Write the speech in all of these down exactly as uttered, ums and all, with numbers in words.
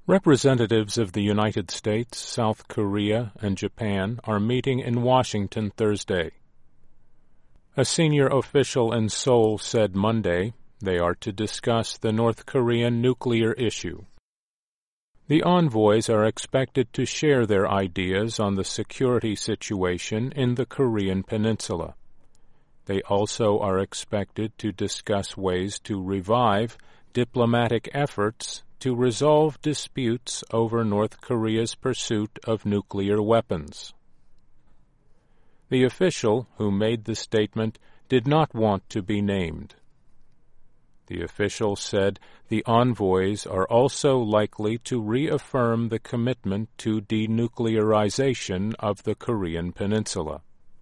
Representatives of the United States, South Korea, and Japan are meeting in Washington Thursday. A senior official in Seoul said Monday they are to discuss the North Korean nuclear issue. The envoys are expected to share their ideas on the security situation in the Korean Peninsula. They also are expected to discuss ways to revive diplomatic efforts to resolve disputes over North Korea's pursuit of nuclear weapons. The official who made the statement did not want to be named. The official said the envoys are also likely to reaffirm the commitment to denuclearization of the Korean Peninsula.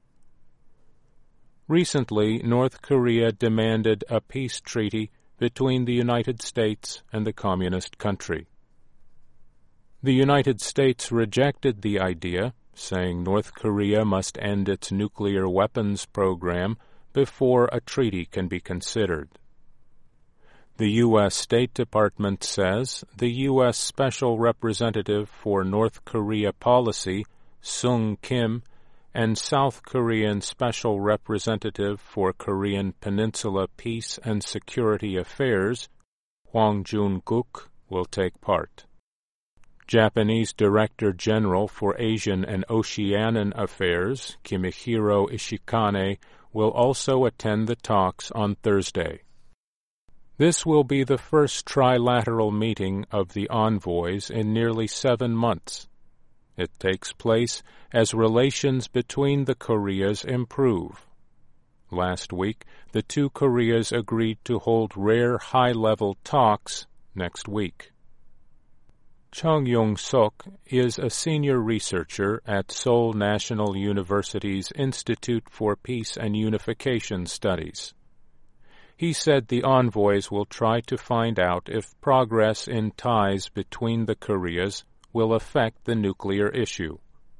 Recently, North Korea demanded a peace treaty between the United States and the communist country. The United States rejected the idea, saying North Korea must end its nuclear weapons program before a treaty can be considered. The U S State Department says the U S Special Representative for North Korea Policy, Sung Kim, and South Korean Special Representative for Korean Peninsula Peace and Security Affairs, Hwang Jun-guk, will take part. Japanese Director General for Asian and Oceanian Affairs, Kimihiro Ishikane, will also attend the talks on Thursday. This will be the first trilateral meeting of the envoys in nearly seven months. It takes place as relations between the Koreas improve. Last week, the two Koreas agreed to hold rare high-level talks next week. Chung Yong-sok is a senior researcher at Seoul National University's Institute for Peace and Unification Studies. He said the envoys will try to find out if progress in ties between the Koreas will affect the nuclear issue.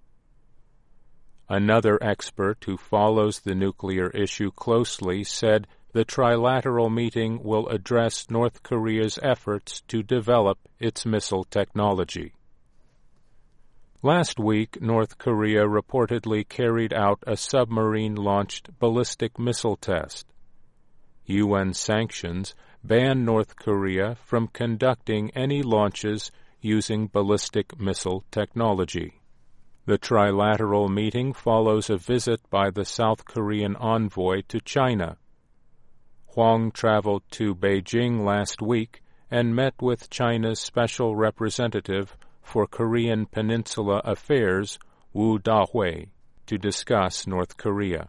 Another expert who follows the nuclear issue closely said the trilateral meeting will address North Korea's efforts to develop its missile technology. Last week, North Korea reportedly carried out a submarine-launched ballistic missile test. U N sanctions ban North Korea from conducting any launches using ballistic missile technology. The trilateral meeting follows a visit by the South Korean envoy to China. Hwang traveled to Beijing last week and met with China's Special Representative for Korean Peninsula Affairs, Wu Dahui, to discuss North Korea.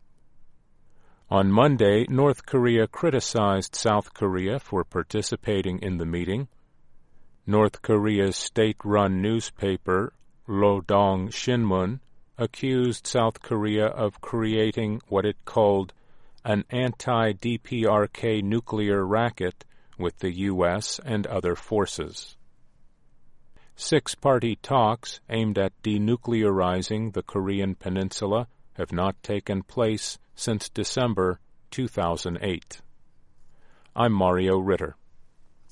On Monday, North Korea criticized South Korea for participating in the meeting. North Korea's state-run newspaper, Rodong Shinmun, accused South Korea of creating what it called an anti-D P R K nuclear racket with the U S and other forces. Six-party talks aimed at denuclearizing the Korean Peninsula have not taken place since December two thousand eight. I'm Mario Ritter.